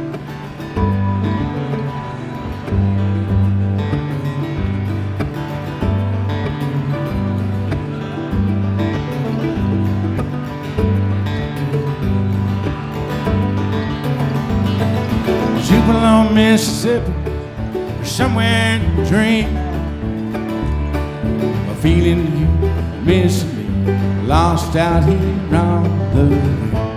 Tupelo, Mississippi, or somewhere in a dream. A feeling you miss me, lost out here on the rim.